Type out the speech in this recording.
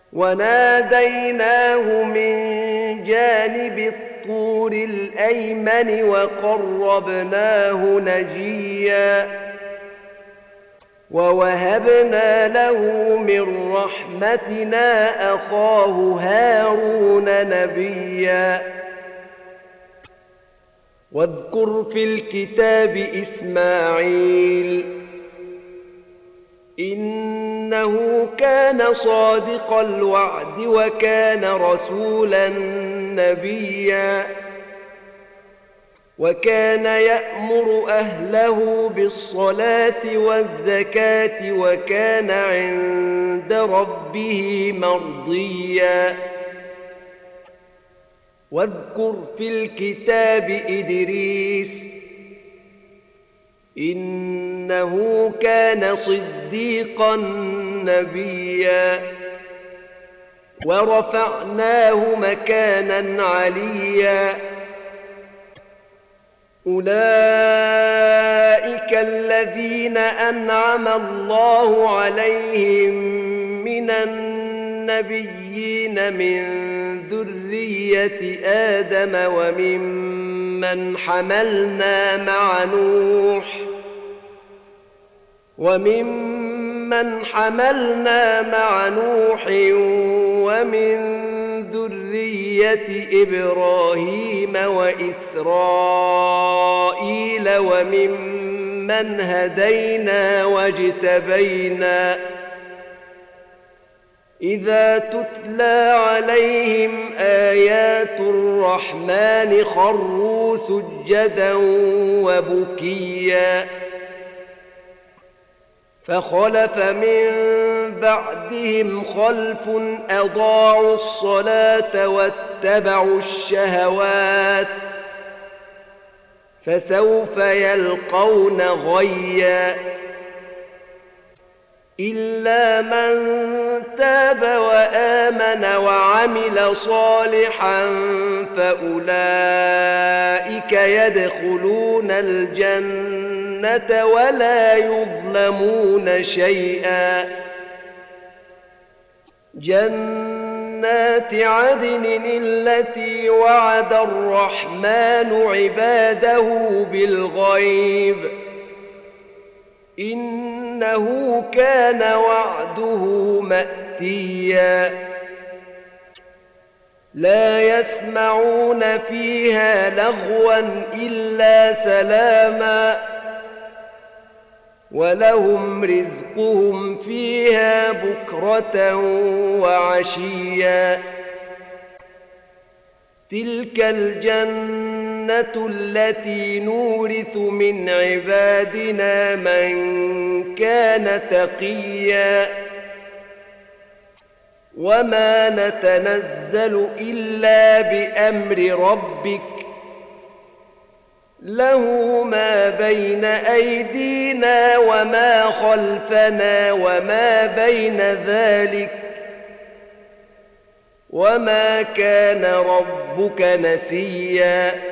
وناديناه من جانب الطور الأيمن وقربناه نجيا ووهبنا له من رحمتنا أخاه هارون نبيا واذكر في الكتاب إسماعيل إنه كان صادق الوعد وكان رسولا نبيا وكان يأمر أهله بالصلاة والزكاة وكان عند ربه مرضيا واذكر في الكتاب إدريس إنه كان صديقا نبيا ورفعناه مكانا عليا أولئك الذين أنعم الله عليهم من النبيين من ذرية آدم وممن حملنا مع نوح ومن ذرية إبراهيم وإسرائيل وممن هدينا واجتبينا إذا تتلى عليهم آيات الرحمن خروا سجدا وبكيا فخلف من بعدهم خلف أضاعوا الصلاة واتبعوا الشهوات فسوف يلقون غيا إلا من تاب وآمن وعمل صالحا فأولئك يدخلون الجنة ولا يظلمون شيئا جنات عدن التي وعد الرحمن عباده بالغيب إنه كان وعده مأتيا لا يسمعون فيها لغوا إلا سلاما ولهم رزقهم فيها بكرة وعشيا تلك الجنة التي نورث من عبادنا من كان تقيا وما نتنزل إلا بأمر ربك له ما بين أيدينا وما خلفنا وما بين ذلك وما كان ربك نسيا